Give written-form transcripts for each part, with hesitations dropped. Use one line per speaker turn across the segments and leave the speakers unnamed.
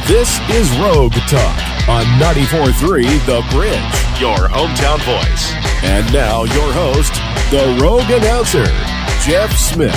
This is Rogue Talk on 94.3 The Bridge, your hometown voice. And now your host, the Rogue announcer, Jeff Smith.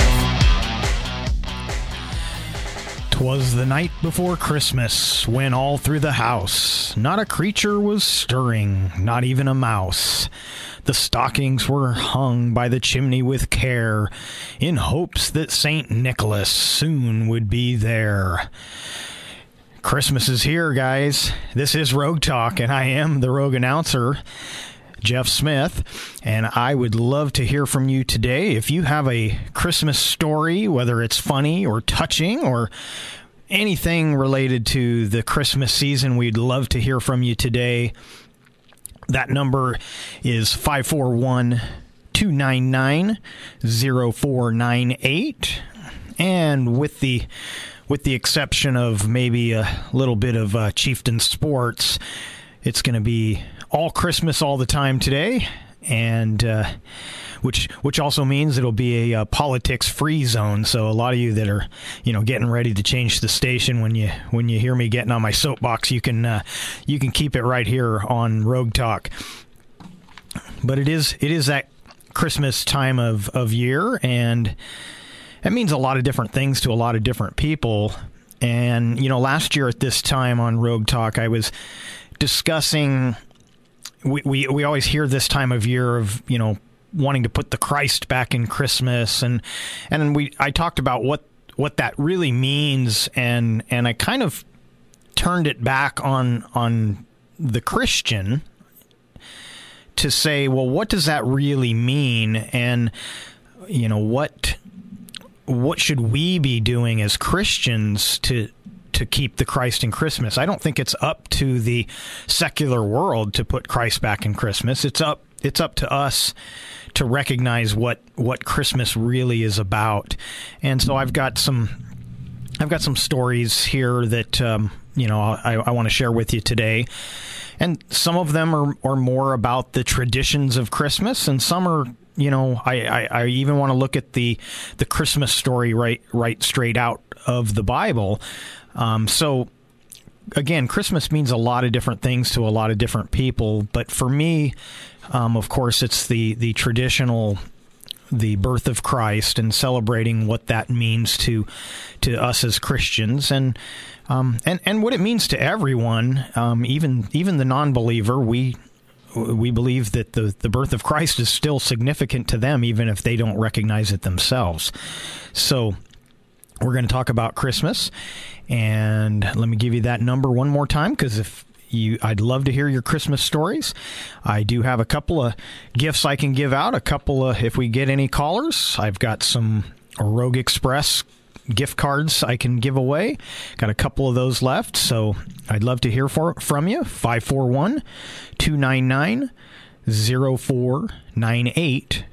'Twas the night before Christmas, when all through the house not a creature was stirring, not even a mouse. The stockings were hung by the chimney with care, in hopes that St. Nicholas soon would be there. Christmas is here, guys. This is Rogue Talk, and I am the Rogue announcer, Jeff Smith, and I would love to hear from you today. If you have a Christmas story, whether it's funny or touching or anything related to the Christmas season, we'd love to hear from you today. That number is 541-299-0498, and with the exception of maybe a little bit of Chieftain Sports, it's going to be all Christmas all the time today, and which also means it'll be a politics-free zone. So a lot of you that are getting ready to change the station when you hear me getting on my soapbox, you can keep it right here on Rogue Talk. But it is that Christmas time of year, and it means a lot of different things to a lot of different people. And, last year at this time on Rogue Talk, I was discussing, we always hear this time of year of, wanting to put the Christ back in Christmas. And I talked about what that really means. And I kind of turned it back on the Christian to say, well, what does that really mean? And, what should we be doing as Christians to keep the Christ in Christmas? I don't think it's up to the secular world to put Christ back in Christmas. It's up to us to recognize what Christmas really is about. And so I've got some stories here that I want to share with you today. And some of them are more about the traditions of Christmas, and some are, I even want to look at the Christmas story right straight out of the Bible. So again, Christmas means a lot of different things to a lot of different people. But for me, of course, it's the traditional, the birth of Christ, and celebrating what that means to us as Christians, and what it means to everyone, even the non-believer. We believe that the birth of Christ is still significant to them, even if they don't recognize it themselves. So we're going to talk about Christmas, and let me give you that number one more time, because I'd love to hear your Christmas stories. I do have a couple of gifts I can give out. If we get any callers, I've got some Rogue Express gift cards I can give away. Got a couple of those left, so I'd love to hear from you. 541-299-0498.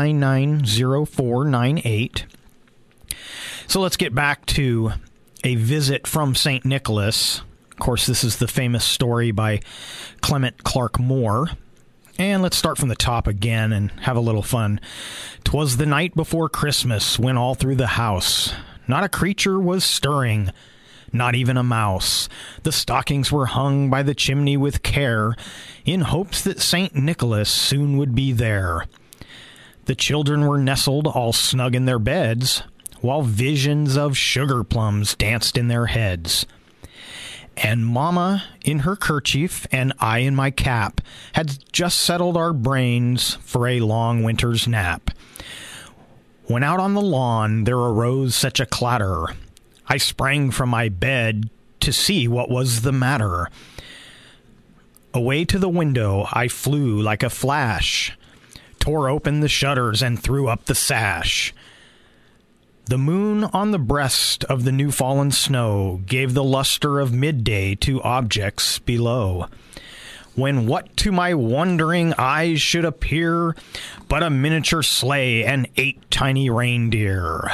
299-0498. So let's get back to a visit from St. Nicholas. Of course, this is the famous story by Clement Clarke Moore. And let's start from the top again and have a little fun. 'Twas the night before Christmas, when all through the house not a creature was stirring, not even a mouse. The stockings were hung by the chimney with care, in hopes that St. Nicholas soon would be there. The children were nestled all snug in their beds, while visions of sugar plums danced in their heads. And Mama, in her kerchief, and I in my cap, had just settled our brains for a long winter's nap. When out on the lawn there arose such a clatter, I sprang from my bed to see what was the matter. Away to the window I flew like a flash, tore open the shutters and threw up the sash. The moon on the breast of the new-fallen snow gave the luster of midday to objects below, when what to my wondering eyes should appear but a miniature sleigh and 8 tiny reindeer.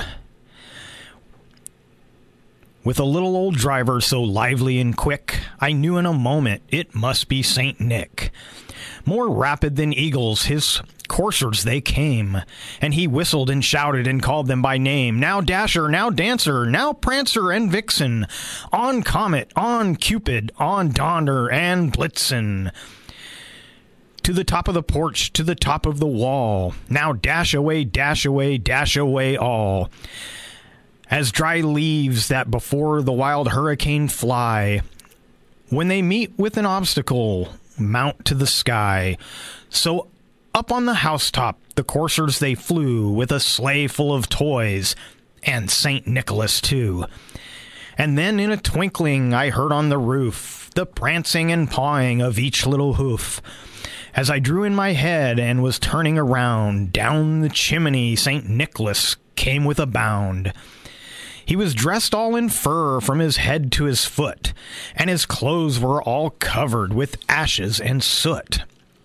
With a little old driver so lively and quick, I knew in a moment it must be St. Nick. More rapid than eagles, his coursers they came, and he whistled and shouted and called them by name. Now Dasher, now Dancer, now Prancer and Vixen, on Comet, on Cupid, on Donner and Blitzen. To the top of the porch, to the top of the wall, now dash away, dash away, dash away all. As dry leaves that before the wild hurricane fly, when they meet with an obstacle, mount to the sky. So up on the housetop the coursers they flew, with a sleigh full of toys, and St. Nicholas too. And then in a twinkling I heard on the roof the prancing and pawing of each little hoof. As I drew in my head and was turning around, down the chimney St. Nicholas came with a bound. He was dressed all in fur from his head to his foot, and his clothes were all covered with ashes and soot.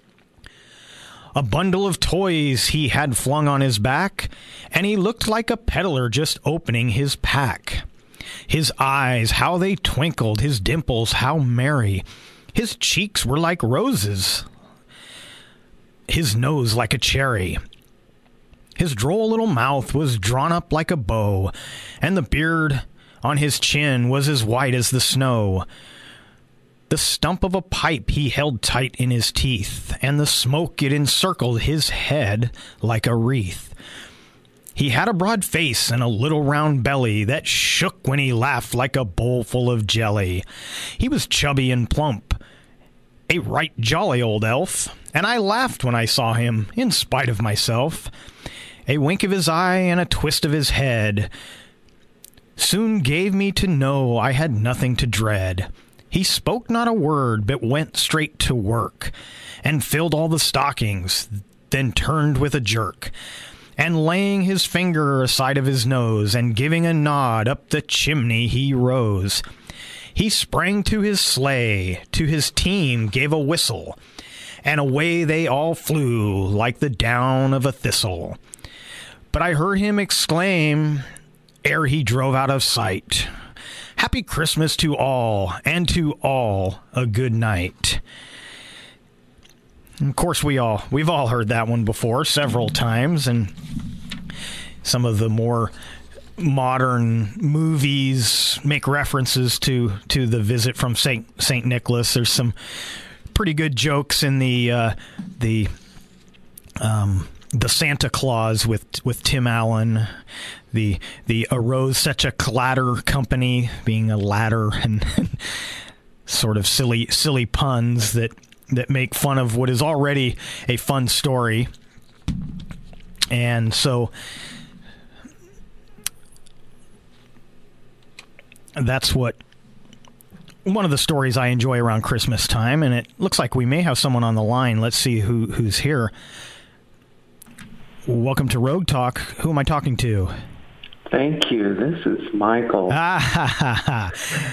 A bundle of toys he had flung on his back, and he looked like a peddler just opening his pack. His eyes, how they twinkled, his dimples, how merry. His cheeks were like roses, his nose like a cherry. His droll little mouth was drawn up like a bow, and the beard on his chin was as white as the snow. The stump of a pipe he held tight in his teeth, and the smoke it encircled his head like a wreath. He had a broad face and a little round belly that shook when he laughed like a bowl full of jelly. He was chubby and plump, a right jolly old elf, and I laughed when I saw him, in spite of myself. A wink of his eye and a twist of his head soon gave me to know I had nothing to dread. He spoke not a word, but went straight to work, and filled all the stockings, then turned with a jerk, and laying his finger aside of his nose, and giving a nod, up the chimney he rose. He sprang to his sleigh, to his team gave a whistle, and away they all flew like the down of a thistle. But I heard him exclaim, ere he drove out of sight, "Happy Christmas to all, and to all a good night." And of course, we've all heard that one before several times, and some of the more modern movies make references to the visit from Saint Nicholas. There's some pretty good jokes in the Santa Claus with Tim Allen, the Arose Such a Clatter Company being a ladder, and sort of silly puns that make fun of what is already a fun story. And so that's one of the stories I enjoy around Christmas time, and it looks like we may have someone on the line. Let's see who's here. Welcome to Rogue Talk. Who am I talking to?
Thank you. This is Michael.
A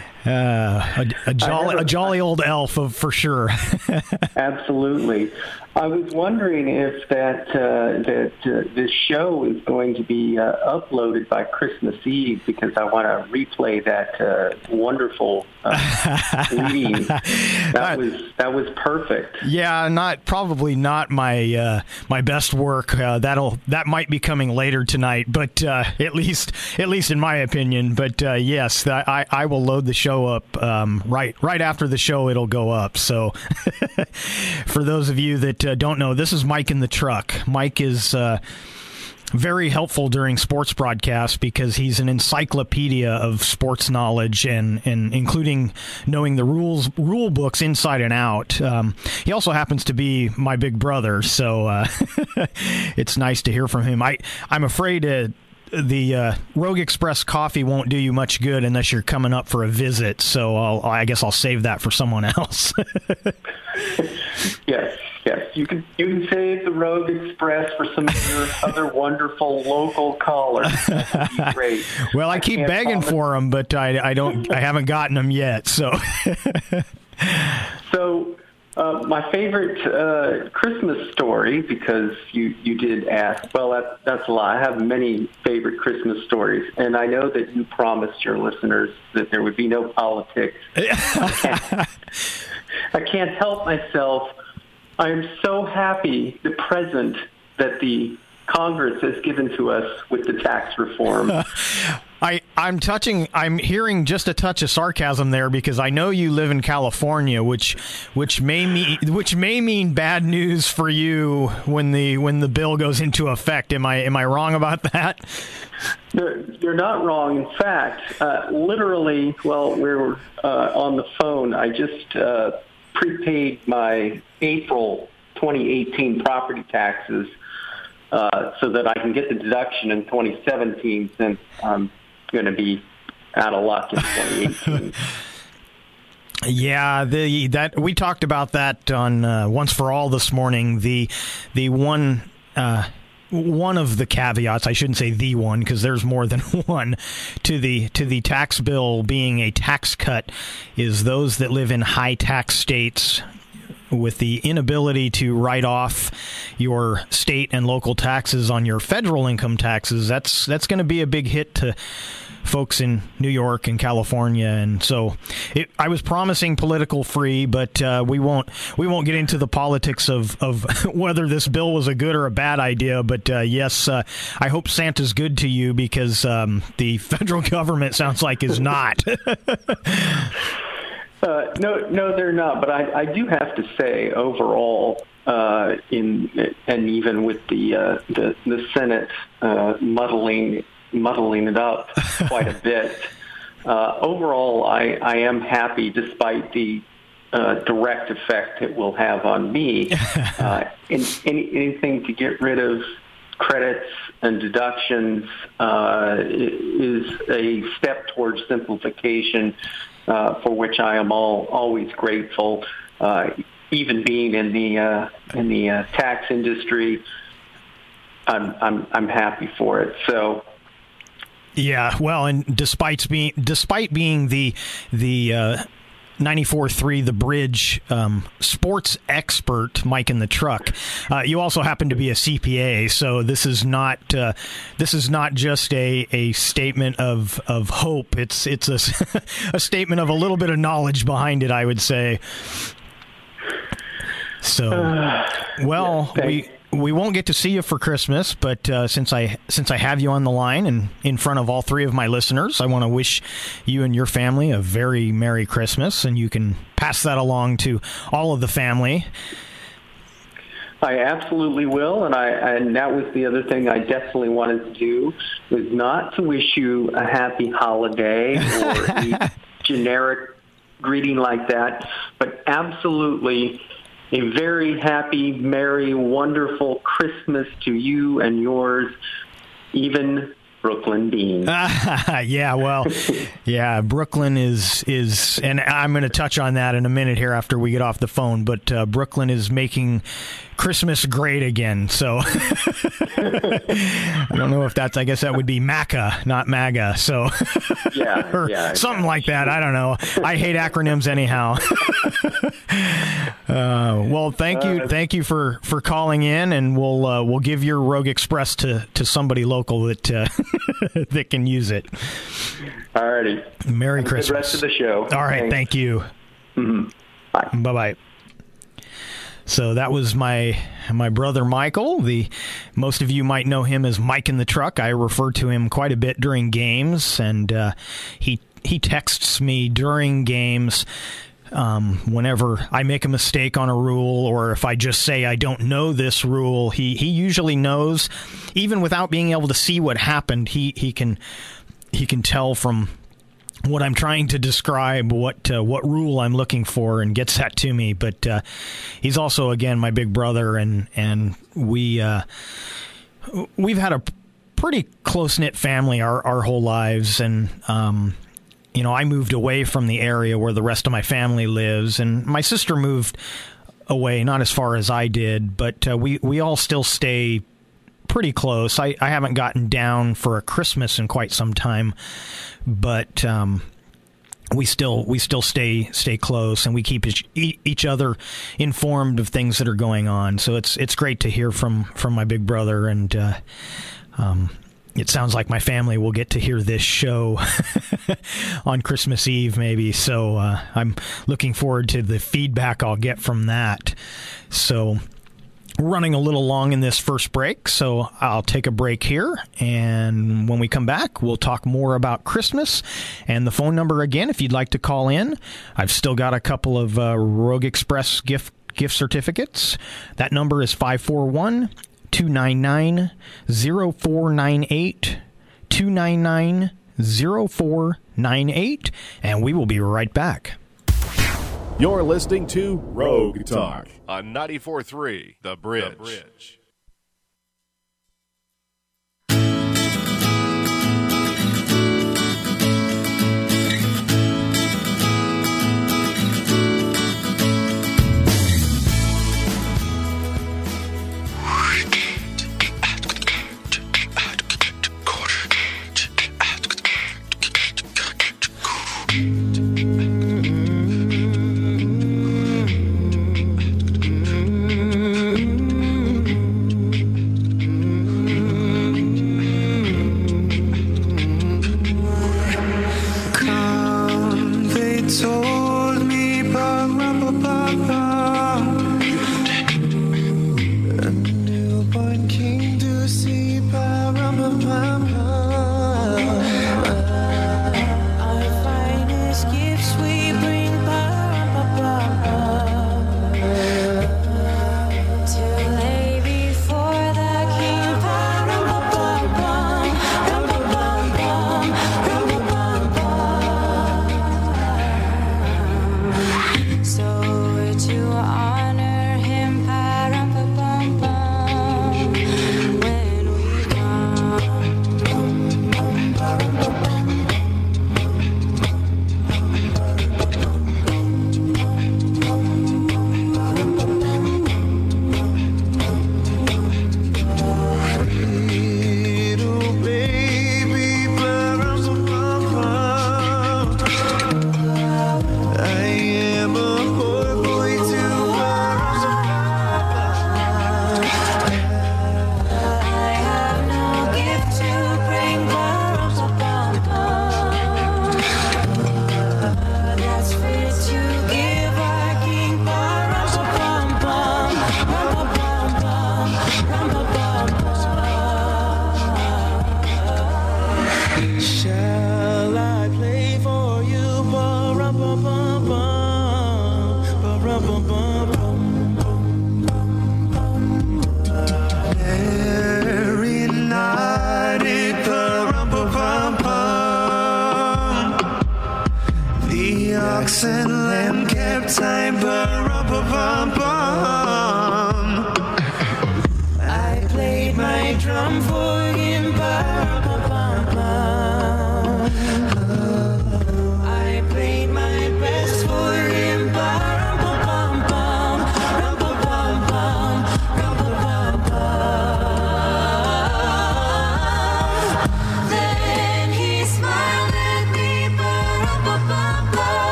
jolly old elf for sure.
Absolutely. I was wondering if this show is going to be uploaded by Christmas Eve, because I want to replay that wonderful reading. That was perfect.
Yeah, probably not my best work. That might be coming later tonight, but at least in my opinion. But yes, I will load the show up right after the show. It'll go up. So for those of you that don't know, this is Mike in the truck. Mike is very helpful during sports broadcasts because he's an encyclopedia of sports knowledge and including knowing the rule books inside and out. He also happens to be my big brother, so it's nice to hear from him. I'm afraid the Rogue Express coffee won't do you much good unless you're coming up for a visit, so I guess I'll save that for someone else.
Yes. You can save the Rogue Express for some of your other wonderful local callers. That would be great.
Well, I keep begging for them, but I haven't gotten them yet. So,
my favorite Christmas story, because you did ask. Well, that's a lie. I have many favorite Christmas stories, and I know that you promised your listeners that there would be no politics. I can't help myself I am so happy the present that the Congress has given to us with the tax reform.
I'm hearing just a touch of sarcasm there because I know you live in California, which may mean bad news for you when the bill goes into effect. Am I wrong about that?
You're not wrong. In fact, literally, while we're on the phone, I just prepaid my April 2018 property taxes so that I can get the deduction in 2017 since I'm going to be out of luck in 2018.
Yeah, that we talked about that on Once for All this morning. The one of the caveats, I shouldn't say the one because there's more than one, to the tax bill being a tax cut is those that live in high tax states with the inability to write off your state and local taxes on your federal income taxes. That's going to be a big hit to folks in New York and California, and so I was promising political free, but we won't get into the politics of whether this bill was a good or a bad idea. But yes, I hope Santa's good to you because the federal government sounds like is not.
No, they're not. But I do have to say, overall, and even with the Senate muddling it up quite a bit, overall, I am happy, despite the direct effect it will have on me. Anything to get rid of credits and deductions is a step towards simplification. For which I am always grateful. Even being in the tax industry, I'm happy for it. So,
yeah. Well, and despite being the 94.3 The Bridge sports expert, Mike in the Truck, you also happen to be a CPA, so this is not just a statement of hope. It's a statement of a little bit of knowledge behind it, I would say. So, well, we won't get to see you for Christmas, but since I have you on the line and in front of all three of my listeners, I want to wish you and your family a very Merry Christmas, and you can pass that along to all of the family.
I absolutely will, and that was the other thing I definitely wanted to do, was not to wish you a happy holiday or a generic greeting like that, but absolutely a very happy, merry, wonderful Christmas to you and yours, even Brooklyn Bean.
Yeah, well, yeah, Brooklyn is, and I'm going to touch on that in a minute here after we get off the phone, but Brooklyn is making Christmas great again, so I don't know if I guess that would be Maca, not MAGA, so
yeah,
or something like that. I don't know. I hate acronyms anyhow. Well, thank you for calling in, and we'll give your Rogue Express to somebody local that that can use it.
All righty.
Merry
Have
Christmas.
The rest of the show.
All right.
Thanks.
Thank you.
Mm-hmm. Bye.
Bye-bye. So that was my brother Michael. Most of you might know him as Mike in the Truck. I refer to him quite a bit during games, and he texts me during games whenever I make a mistake on a rule, or if I just say I don't know this rule. He usually knows, even without being able to see what happened. He can tell from what I'm trying to describe, what rule I'm looking for, and gets that to me. But he's also, again, my big brother, and we've had a pretty close-knit family our whole lives, and I moved away from the area where the rest of my family lives, and my sister moved away, not as far as I did, but we all still stay pretty close. I haven't gotten down for a Christmas in quite some time, but we still stay close, and we keep each other informed of things that are going on. So it's great to hear from my big brother, and it sounds like my family will get to hear this show on Christmas Eve, maybe. So I'm looking forward to the feedback I'll get from that. So running a little long in this first break, so I'll take a break here, and when we come back, we'll talk more about Christmas. And the phone number again, if you'd like to call in, I've still got a couple of Rogue Express gift certificates. That number is 541-299-0498, 299-0498, and we will be right back.
You're listening to Rogue Talk on 94.3 The Bridge.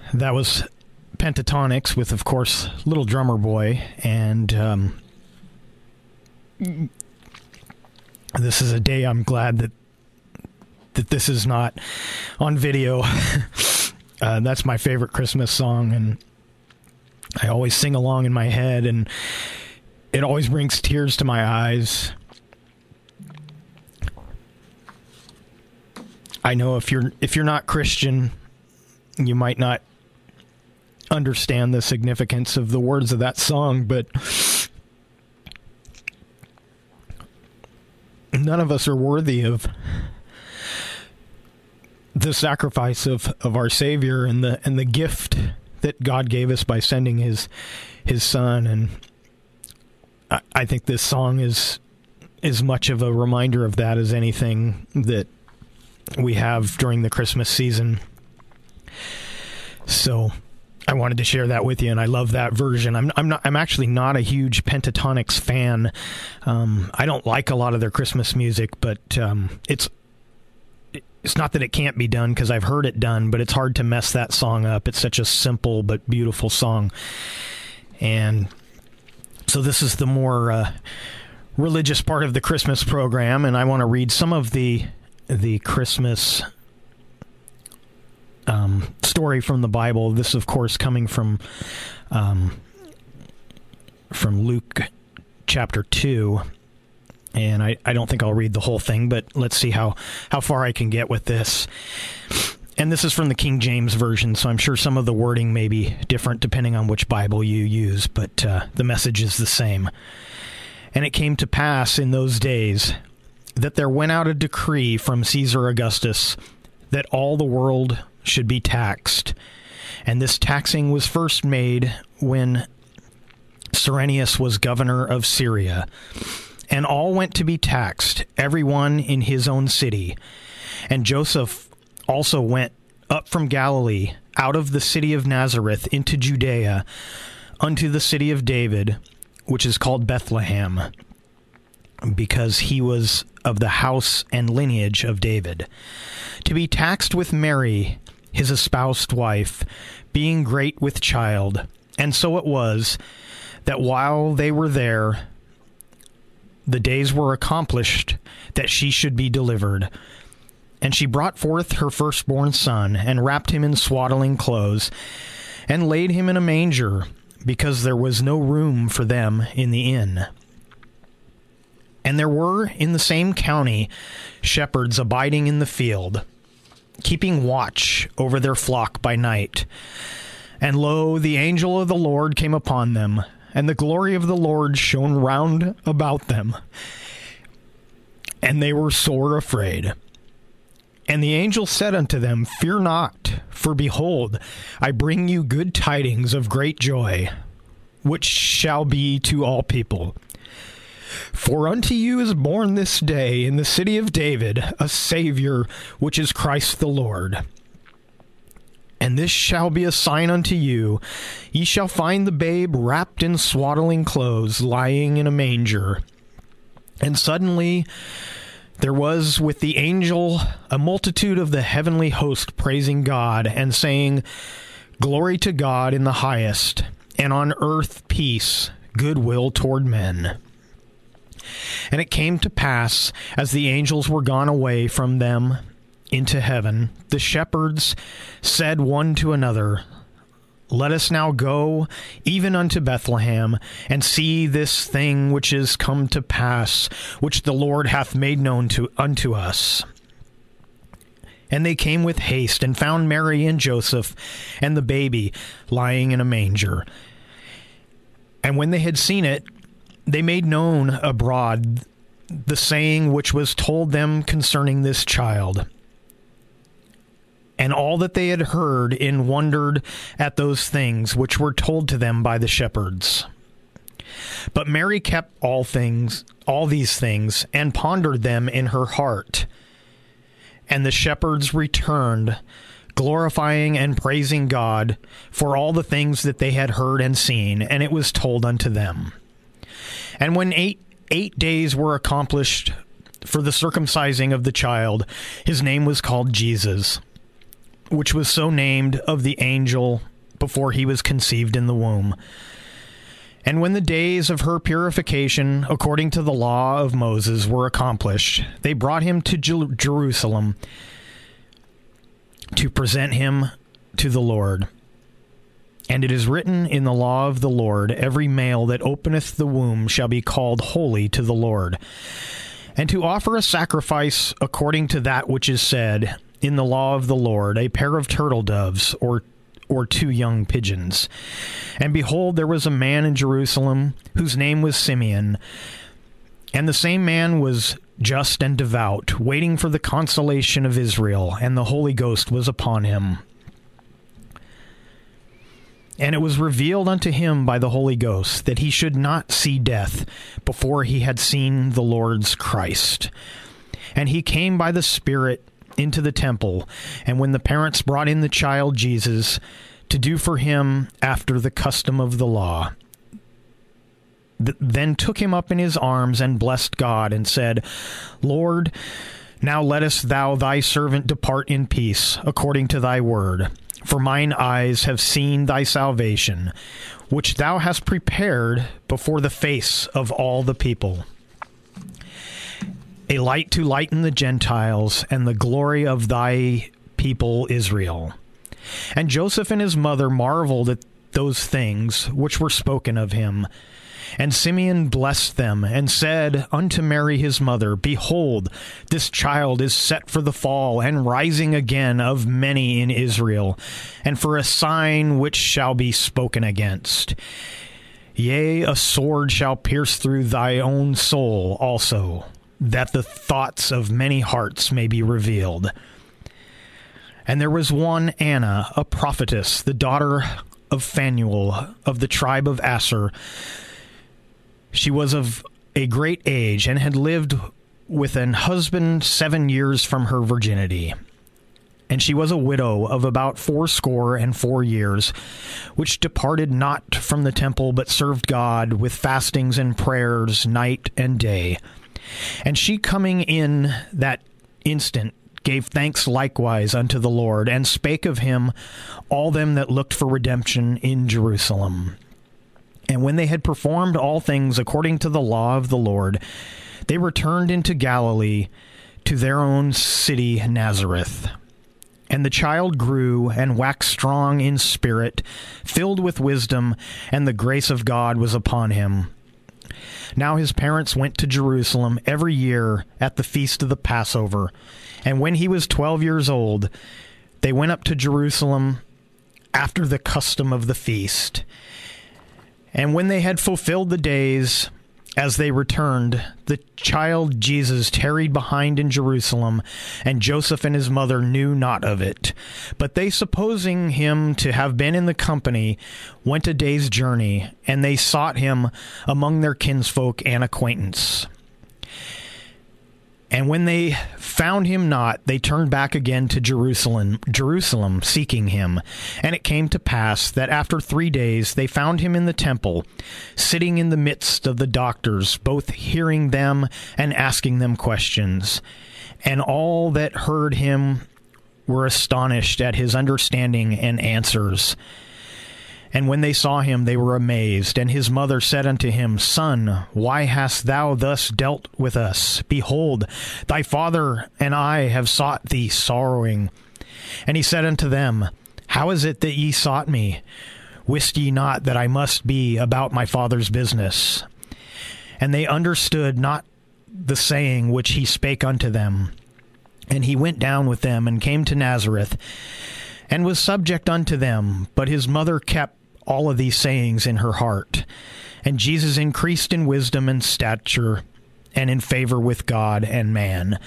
That was Pentatonix with, of course, Little Drummer Boy, and this is a day I'm glad that this is not on video. That's my favorite Christmas song, and I always sing along in my head, and it always brings tears to my eyes. I know if you're not Christian, you might not understand the significance of the words of that song, but none of us are worthy of the sacrifice of our Savior and the gift that God gave us by sending his Son. And I think this song is as much of a reminder of that as anything that we have during the Christmas season. So I wanted to share that with you, and I love that version. I'm actually not a huge Pentatonix fan. I don't like a lot of their Christmas music, but it's not that it can't be done, because I've heard it done, but it's hard to mess that song up. It's such a simple but beautiful song. And so this is the more religious part of the Christmas program, and I want to read some of the Christmas story from the Bible. This, of course, coming from Luke chapter 2. And I don't think I'll read the whole thing, but let's see how far I can get with this. And this is from the King James Version, so I'm sure some of the wording may be different depending on which Bible you use, but the message is the same. And it came to pass in those days that there went out a decree from Caesar Augustus that all the world should be taxed. And this taxing was first made when Cyrenius was governor of Syria. And all went to be taxed, every one in his own city. And Joseph also went up from Galilee, out of the city of Nazareth, into Judea, unto the city of David, which is called Bethlehem, because he was of the house and lineage of David, to be taxed with Mary, his espoused wife, being great with child. And so it was, that while they were there, the days were accomplished that she should be delivered. And she brought forth her firstborn son, and wrapped him in swaddling clothes, and laid him in a manger, because there was no room for them in the inn. And there were in the same county shepherds abiding in the field, keeping watch over their flock by night. And lo, the angel of the Lord came upon them, and the glory of the Lord shone round about them, and they were sore afraid. And the angel said unto them, Fear not, for behold, I bring you good tidings of great joy, which shall be to all people. For unto you is born this day in the city of David a Savior, which is Christ the Lord. And this shall be a sign unto you. Ye shall find the babe wrapped in swaddling clothes, lying in a manger. And suddenly there was with the angel a multitude of the heavenly host praising God, and saying, Glory to God in the highest, and on earth peace, goodwill toward men. And it came to pass, as the angels were gone away from them into heaven, the shepherds said one to another, Let us now go even unto Bethlehem, and see this thing which is come to pass, which the Lord hath made known unto us. And they came with haste, and found Mary and Joseph, and the baby lying in a manger. And when they had seen it, they made known abroad the saying which was told them concerning this child. And all that they had heard, and wondered at those things which were told to them by the shepherds. But Mary kept all these things, and pondered them in her heart. And the shepherds returned, glorifying and praising God for all the things that they had heard and seen, and it was told unto them. And when eight days were accomplished for the circumcising of the child, his name was called Jesus, which was so named of the angel before he was conceived in the womb. And when the days of her purification, according to the law of Moses, were accomplished, they brought him to Jerusalem to present him to the Lord. And it is written in the law of the Lord, every male that openeth the womb shall be called holy to the Lord. And to offer a sacrifice according to that which is said in the law of the Lord, a pair of turtle doves or 2 young pigeons. And behold, there was a man in Jerusalem whose name was Simeon. And the same man was just and devout, waiting for the consolation of Israel, and the Holy Ghost was upon him. And it was revealed unto him by the Holy Ghost that he should not see death before he had seen the Lord's Christ. And he came by the Spirit into the temple, and when the parents brought in the child Jesus to do for him after the custom of the law, then took him up in his arms and blessed God and said, Lord, now lettest thou thy servant depart in peace, according to thy word. For mine eyes have seen thy salvation, which thou hast prepared before the face of all the people, a light to lighten the Gentiles, and the glory of thy people Israel. And Joseph and his mother marveled at those things which were spoken of him. And Simeon blessed them, and said unto Mary his mother, Behold, this child is set for the fall and rising again of many in Israel, and for a sign which shall be spoken against. Yea, a sword shall pierce through thy own soul also, that the thoughts of many hearts may be revealed. And there was one Anna, a prophetess, the daughter of Phanuel, of the tribe of Aser. She was of a great age, and had lived with an husband 7 years from her virginity. And she was a widow of about 84 years, which departed not from the temple, but served God with fastings and prayers night and day. And she coming in that instant gave thanks likewise unto the Lord, and spake of him all them that looked for redemption in Jerusalem. And when they had performed all things according to the law of the Lord, they returned into Galilee to their own city Nazareth. And the child grew and waxed strong in spirit, filled with wisdom, and the grace of God was upon him. Now his parents went to Jerusalem every year at the feast of the Passover. And when he was 12 years old, they went up to Jerusalem after the custom of the feast. And when they had fulfilled the days, as they returned, the child Jesus tarried behind in Jerusalem, and Joseph and his mother knew not of it. But they, supposing him to have been in the company, went a day's journey, and they sought him among their kinsfolk and acquaintance. And when they found him not, they turned back again to Jerusalem, seeking him. And it came to pass that after 3 days they found him in the temple, sitting in the midst of the doctors, both hearing them and asking them questions. And all that heard him were astonished at his understanding and answers. And when they saw him, they were amazed. And his mother said unto him, Son, why hast thou thus dealt with us? Behold, thy father and I have sought thee sorrowing. And he said unto them, How is it that ye sought me? Wist ye not that I must be about my father's business? And they understood not the saying which he spake unto them. And he went down with them, and came to Nazareth, and was subject unto them. But his mother kept all of these sayings in her heart. And Jesus increased in wisdom and stature, and in favor with God and man.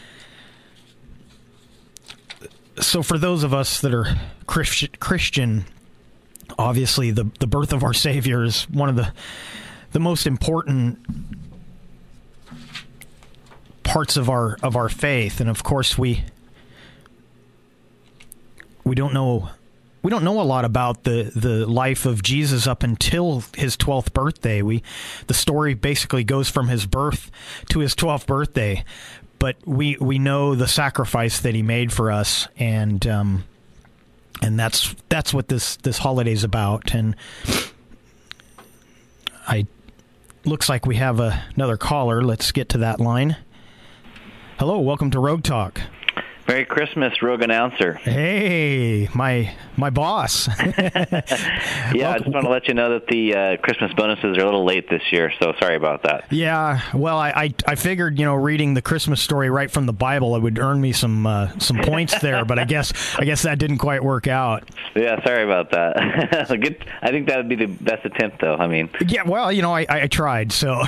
So for those of us that are Christian, obviously the birth of our Savior is one of the most important parts of our faith. And of course we don't know a lot about the life of Jesus up until his 12th birthday. The story basically goes from his birth to his 12th birthday, but we know the sacrifice that he made for us, and And that's what this holiday's about. And looks like we have another caller. Let's get to that line. Hello, welcome to Rogue Talk.
Merry Christmas, Rogue Announcer.
Hey, my boss.
Yeah, I just want to let you know that the Christmas bonuses are a little late this year, so sorry about that.
Yeah, well, I figured, reading the Christmas story right from the Bible, it would earn me some points there, but I guess that didn't quite work out.
Yeah, sorry about that. Good. I think that would be the best attempt, though. I mean,
yeah, well, I tried. So,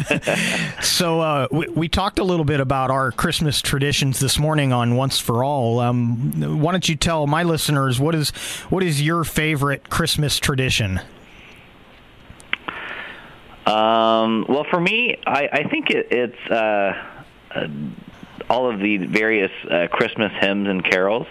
we talked a little bit about our Christmas traditions this morning on Once for All. Why don't you tell my listeners what is your favorite Christmas tradition?
Well, for me, I think it's all of the various Christmas hymns and carols.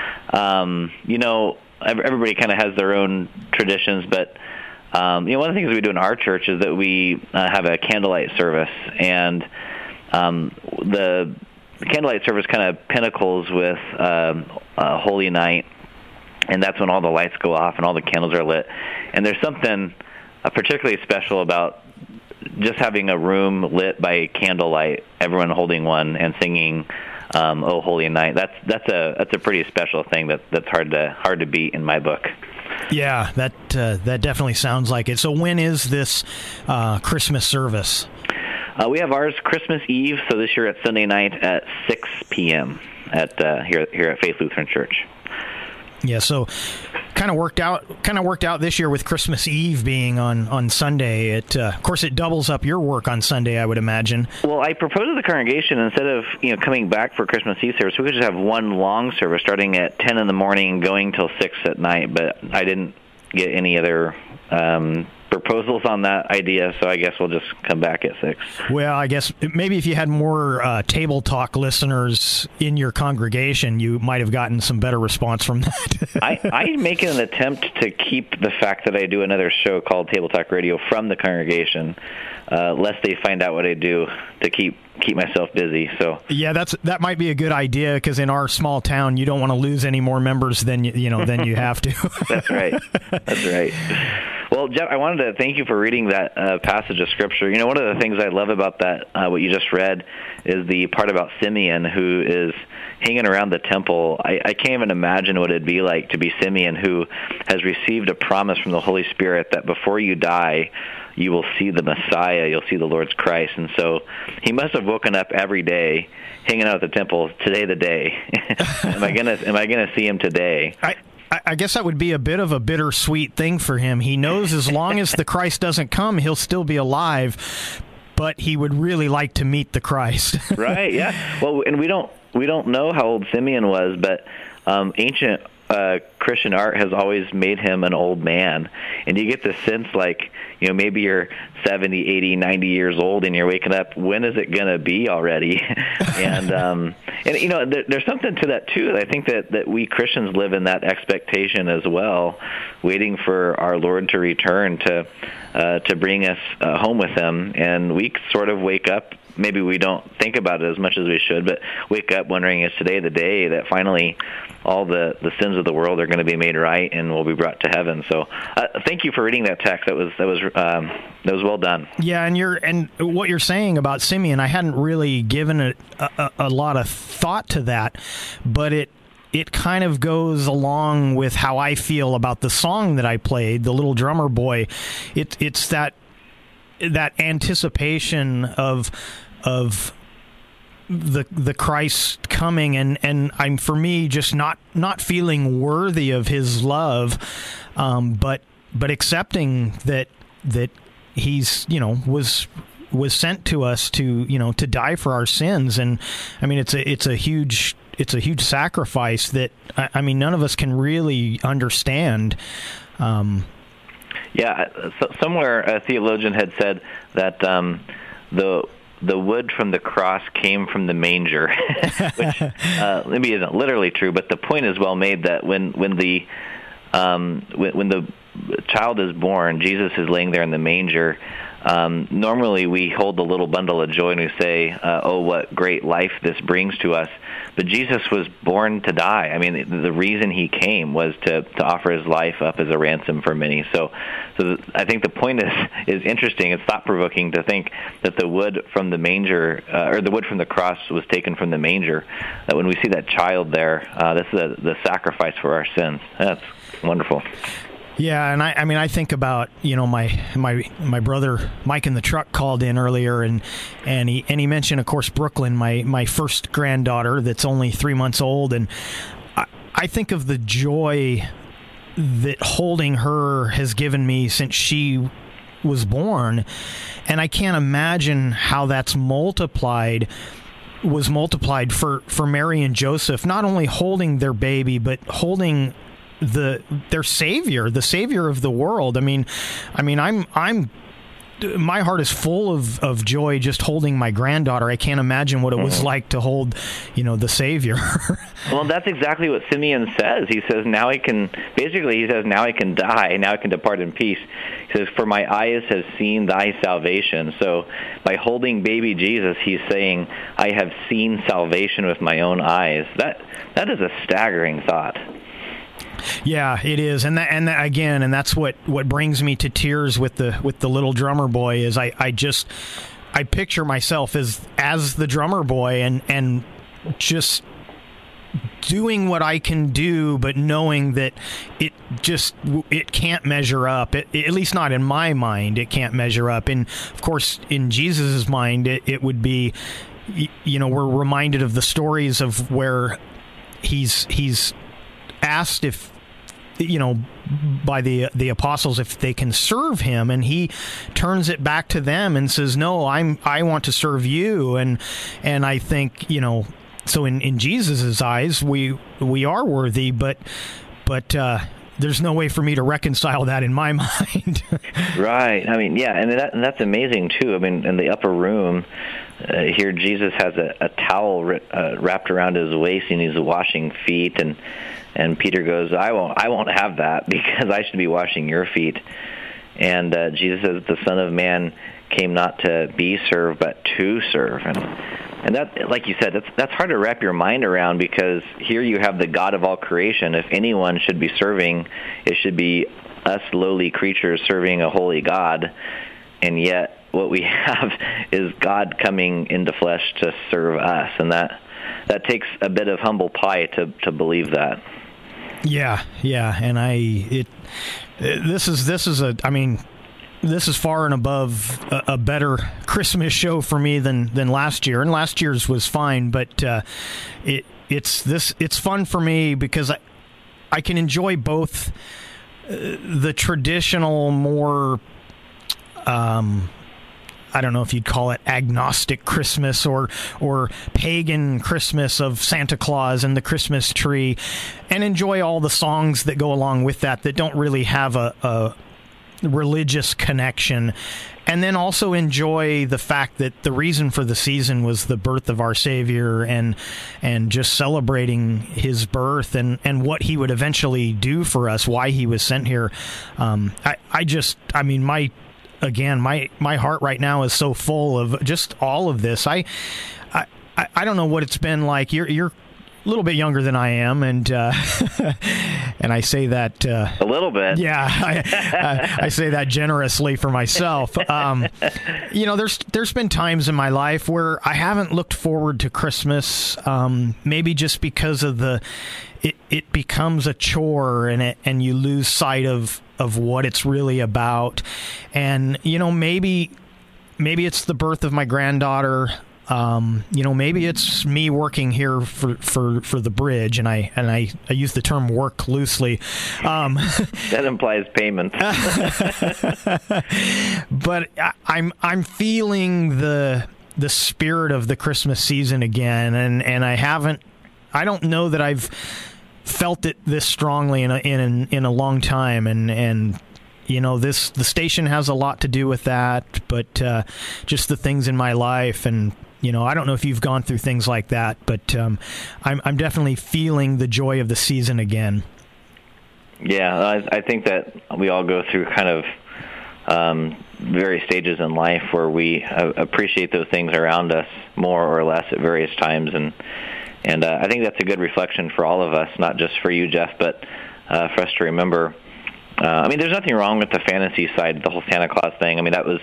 Everybody kind of has their own traditions, but one of the things we do in our church is that we have a candlelight service, and the candlelight service kind of pinnacles with Holy Night, and that's when all the lights go off and all the candles are lit. And there's something particularly special about just having a room lit by candlelight, everyone holding one and singing "Oh Holy Night." That's a pretty special thing that's hard to beat in my book.
Yeah, that definitely sounds like it. So when is this Christmas service?
We have ours Christmas Eve, so this year it's Sunday night at 6 p.m. at here at Faith Lutheran Church.
Yeah, so kind of worked out this year with Christmas Eve being on Sunday. Of course, it doubles up your work on Sunday, I would imagine.
Well, I proposed to the congregation, instead of coming back for Christmas Eve service, we could just have one long service starting at 10 in the morning, going till 6 at night. But I didn't get any other proposals on that idea, so I guess we'll just come back at 6.
Well, I guess maybe if you had more Table Talk listeners in your congregation, you might have gotten some better response from that.
I make an attempt to keep the fact that I do another show called Table Talk Radio from the congregation, lest they find out what I do, to keep myself busy. So
yeah, that might be a good idea, because in our small town, you don't want to lose any more members than than you have to.
That's right. That's right. Well, Jeff, I wanted to thank you for reading that passage of Scripture. One of the things I love about that, what you just read, is the part about Simeon, who is hanging around the temple. I can't even imagine what it'd be like to be Simeon, who has received a promise from the Holy Spirit that before you die, you will see the Messiah, you'll see the Lord's Christ. And so he must have woken up every day, hanging out at the temple. Today the day. Am I gonna see him today?
I guess that would be a bit of a bittersweet thing for him. He knows as long as the Christ doesn't come, he'll still be alive, but he would really like to meet the Christ.
Right, yeah. Well, and we don't know how old Simeon was, but ancient Christian art has always made him an old man. And you get the sense like, maybe you're 70, 80, 90 years old and you're waking up, when is it going to be already? And there's something to that too. I think that we Christians live in that expectation as well, waiting for our Lord to return to bring us home with him. And we sort of wake up, maybe we don't think about it as much as we should, but wake up wondering, is today the day that finally all the sins of the world are going to be made right and will be brought to heaven? So thank you for reading that text. That was well done.
Yeah, and what you're saying about Simeon, I hadn't really given a lot of thought to that, but it kind of goes along with how I feel about the song that I played, The Little Drummer Boy. It's that anticipation of the Christ coming, and I'm, for me, just not feeling worthy of his love, but accepting that he's was sent to us to die for our sins. And I mean, it's a huge sacrifice that I mean none of us can really understand.
Yeah, somewhere a theologian had said that the wood from the cross came from the manger, which maybe isn't literally true, but the point is well made that when the child is born, Jesus is laying there in the manger, normally we hold the little bundle of joy and we say, oh, what great life this brings to us. But Jesus was born to die. I mean, the reason he came was to offer his life up as a ransom for many. So I think the point is interesting. It's thought-provoking to think that the wood from the manger, or the wood from the cross was taken from the manger, that when we see that child there, this is the sacrifice for our sins. That's wonderful.
Yeah, and I think about, my brother Mike in the truck called in earlier, and he mentioned, of course, Brooklyn, my first granddaughter that's only 3 months old, and I think of the joy that holding her has given me since she was born, and I can't imagine how that's was multiplied for Mary and Joseph, not only holding their baby, but holding their savior, the savior of the world. I mean, my heart is full of joy just holding my granddaughter. I can't imagine what it was like to hold, the savior.
Well, that's exactly what Simeon says. He says, now I can die, now I can depart in peace. He says, for my eyes have seen thy salvation. So by holding baby Jesus, he's saying, I have seen salvation with my own eyes. That is a staggering thought.
Yeah, it is, and that's what brings me to tears with the little drummer boy. Is I picture myself as the drummer boy and just doing what I can do, but knowing that it can't measure up. At least not in my mind, it can't measure up. And of course, in Jesus' mind, it would be. We're reminded of the stories of where he's asked if, by the apostles, if they can serve him, and he turns it back to them and says, no, I want to serve you. And I think, so in Jesus's eyes, we are worthy, but there's no way for me to reconcile that in my mind.
Right. I mean, yeah, and that's amazing too. I mean, in the upper room, here Jesus has a towel wrapped around his waist, and he's washing feet, and Peter goes, I won't have that, because I should be washing your feet. And Jesus says, the Son of Man came not to be served, but to serve. And that, like you said, that's hard to wrap your mind around, because here you have the God of all creation. If anyone should be serving, it should be us lowly creatures serving a holy God. And yet what we have is God coming into flesh to serve us. And that takes a bit of humble pie to believe that.
Yeah, and this is far and above a better Christmas show for me than last year, and last year's was fine, but it's fun for me because I can enjoy both the traditional, more I don't know if you'd call it agnostic Christmas or pagan Christmas of Santa Claus and the Christmas tree, and enjoy all the songs that go along with that don't really have a religious connection. And then also enjoy the fact that the reason for the season was the birth of our Savior, and just celebrating his birth and what he would eventually do for us, why he was sent here. My heart right now is so full of just all of this. I don't know what it's been like. You're a little bit younger than I am, and I say that
a little bit.
Yeah, I say that generously for myself. There's been times in my life where I haven't looked forward to Christmas. Maybe just because of it becomes a chore, and you lose sight of what it's really about. And maybe it's the birth of my granddaughter. Maybe it's me working here for the bridge, and I use the term work loosely.
That implies payment.
But I'm feeling the spirit of the Christmas season again, and I don't know that I've felt it this strongly in a long time, and the station has a lot to do with that, but just the things in my life, and I don't know if you've gone through things like that, but I'm definitely feeling the joy of the season again.
Yeah, I think that we all go through kind of various stages in life where we appreciate those things around us more or less at various times, and I think that's a good reflection for all of us, not just for you, Jeff, but for us to remember. I mean, there's nothing wrong with the fantasy side, the whole Santa Claus thing. I mean, that was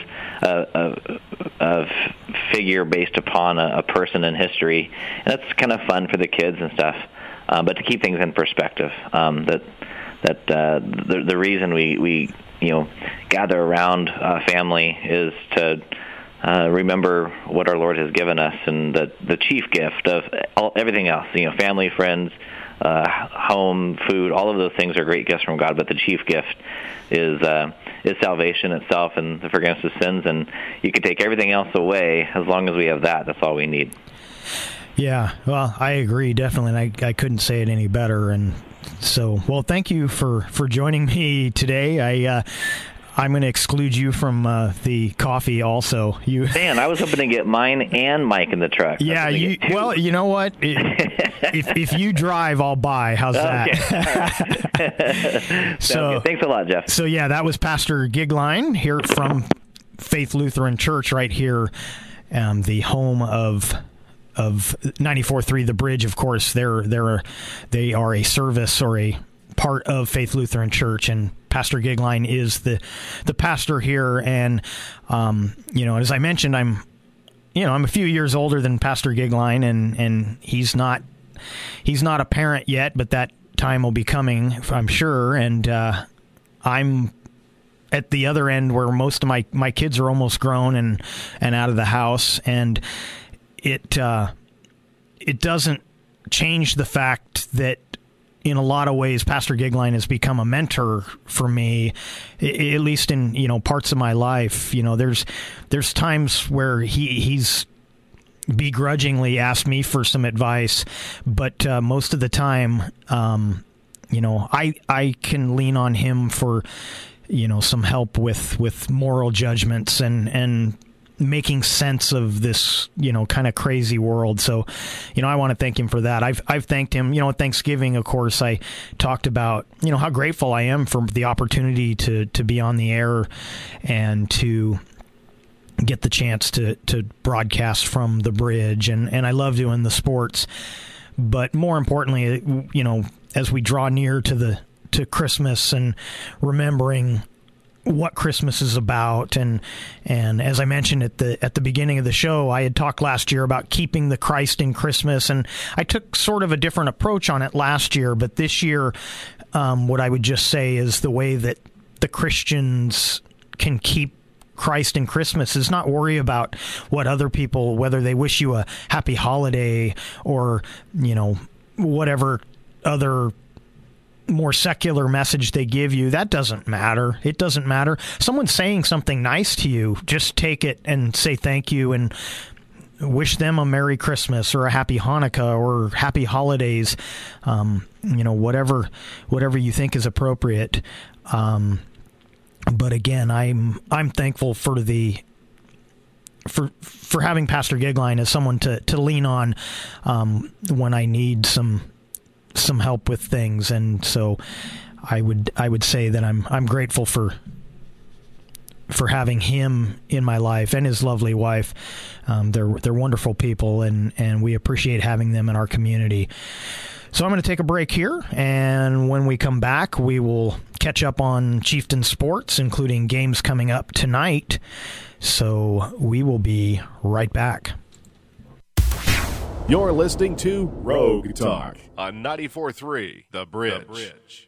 a figure based upon a person in history, and that's kind of fun for the kids and stuff. But to keep things in perspective, the reason we gather around family is to remember what our Lord has given us, and the chief gift of everything else. Family, friends, home, food, all of those things are great gifts from God, but the chief gift is salvation itself and the forgiveness of sins, and you can take everything else away. As long as we have that, that's all we need.
Yeah, well, I agree, definitely, and I couldn't say it any better. And so, well, thank you for joining me today. I'm going to exclude you from the coffee also.
Man, I was hoping to get mine and Mike in the truck.
Yeah, well, you know what? If you drive, I'll buy. How's that?
So, thanks a lot, Jeff.
So, yeah, that was Pastor Gigline here from Faith Lutheran Church right here, the home of 94.3 The Bridge. Of course, they are a service or a part of Faith Lutheran Church, and Pastor Gigline is the pastor here. And as I mentioned, I'm a few years older than Pastor Gigline, and he's not a parent yet, but that time will be coming, I'm sure. And I'm at the other end where most of my kids are almost grown and out of the house, and it doesn't change the fact that in a lot of ways Pastor Gigline has become a mentor for me, at least in parts of my life. There's times where he's begrudgingly asked me for some advice, but most of the time I can lean on him for some help with moral judgments and making sense of this, kind of crazy world. So, I want to thank him for that. I've thanked him, at Thanksgiving, of course, I talked about, how grateful I am for the opportunity to be on the air and to get the chance to broadcast from the bridge. And I love doing the sports, but more importantly, as we draw near to Christmas and remembering what Christmas is about, and as I mentioned at the beginning of the show, I had talked last year about keeping the Christ in Christmas, and I took sort of a different approach on it last year, but this year, what I would just say is the way that the Christians can keep Christ in Christmas is not worry about what other people, whether they wish you a happy holiday or whatever other more secular message they give you. That doesn't matter. It doesn't matter. Someone's saying something nice to you, just take it and say thank you and wish them a Merry Christmas or a Happy Hanukkah or Happy Holidays, whatever you think is appropriate. But again, I'm thankful for for having Pastor Gigline as someone to lean on when I need some help with things. And so I would say that I'm grateful for having him in my life and his lovely wife. They're wonderful people, and we appreciate having them in our community. So I'm going to take a break here, and when we come back, we will catch up on Chieftain sports, including games coming up tonight. So we will be right back.
You're listening to Rogue Talk on 94.3 The Bridge.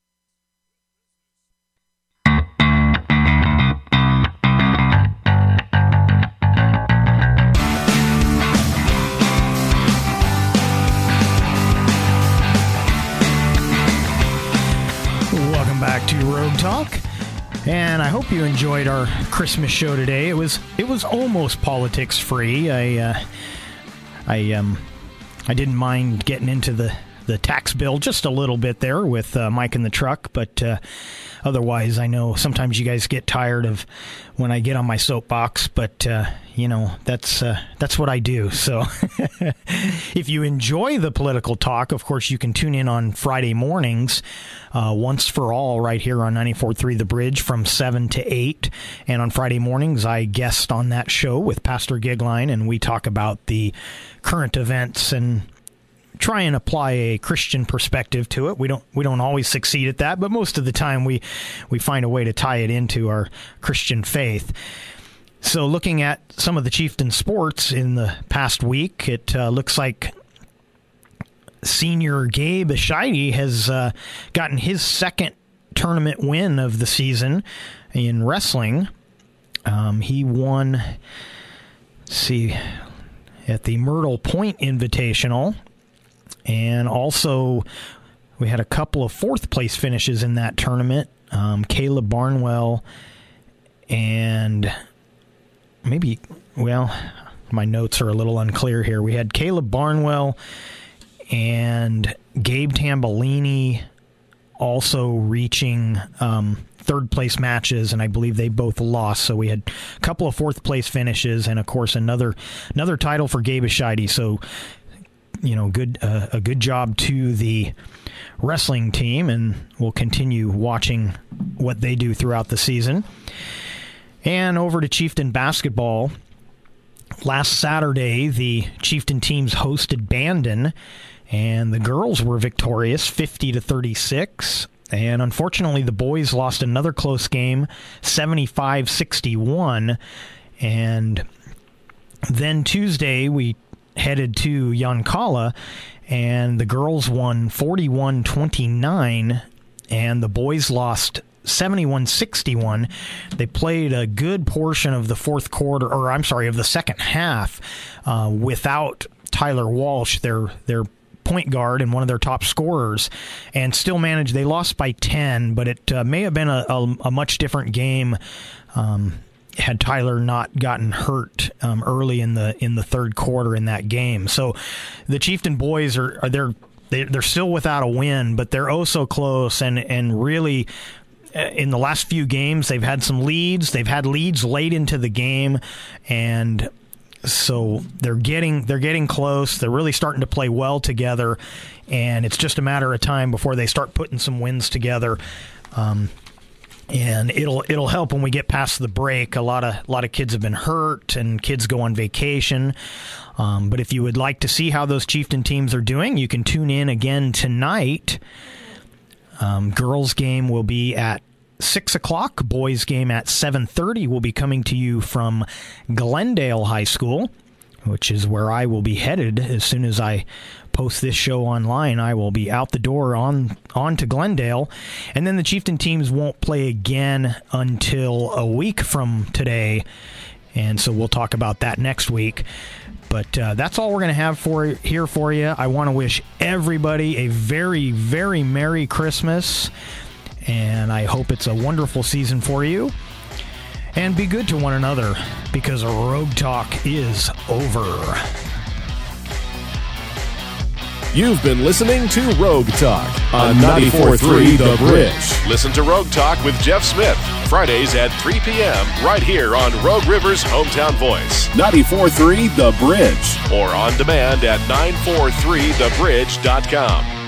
Welcome back to Rogue Talk, and I hope you enjoyed our Christmas show today. It was almost politics free. I didn't mind getting into the the tax bill just a little bit there with Mike in the truck, but otherwise, I know sometimes you guys get tired of when I get on my soapbox, but that's what I do. So if you enjoy the political talk, of course, you can tune in on Friday mornings, Once for All, right here on 94.3 The Bridge from 7 to 8. And on Friday mornings, I guest on that show with Pastor Gigline, and we talk about the current events and try and apply a Christian perspective to it. We don't always succeed at that, but most of the time we find a way to tie it into our Christian faith. So looking at some of the Chieftain sports in the past week, it looks like senior Gabe Escheide has gotten his second tournament win of the season in wrestling. He won, at the Myrtle Point Invitational. And also, we had a couple of fourth-place finishes in that tournament. Caleb Barnwell and my notes are a little unclear here. We had Caleb Barnwell and Gabe Tambellini also reaching third-place matches, and I believe they both lost. So we had a couple of fourth-place finishes and, of course, another title for Gabe Escheide. So, a good job to the wrestling team, and we'll continue watching what they do throughout the season. And over to Chieftain basketball. Last Saturday, the Chieftain teams hosted Bandon, and the girls were victorious, 50-36. And unfortunately, the boys lost another close game, 75-61. And then Tuesday, we headed to Yoncalla, and the girls won 41-29, and the boys lost 71-61. They played a good portion of the of the second half without Tyler Walsh, their point guard and one of their top scorers, and still managed. They lost by 10, but it may have been a much different game had Tyler not gotten hurt early in the third quarter in that game. So the Chieftain boys they're still without a win, but they're oh so close, and really in the last few games they've had some leads. They've had leads late into the game, and so they're getting close. They're really starting to play well together, and it's just a matter of time before they start putting some wins together. And it'll help when we get past the break. A lot of kids have been hurt, and kids go on vacation. But if you would like to see how those Chieftain teams are doing, you can tune in again tonight. Girls game will be at 6 o'clock. Boys game at 7:30. Will be coming to you from Glendale High School, which is where I will be headed as soon as I post this show online. I will be out the door on to Glendale, and then the Chieftain teams won't play again until a week from today, and so we'll talk about that next week. But that's all we're going to have for you. I want to wish everybody a very, very Merry Christmas, and I hope it's a wonderful season for you. And be good to one another, because Rogue Talk is over.
You've been listening to Rogue Talk on 94.3 The Bridge. Listen to Rogue Talk with Jeff Smith, Fridays at 3 p.m. right here on Rogue River's Hometown Voice. 94.3 The Bridge. Or on demand at 943thebridge.com.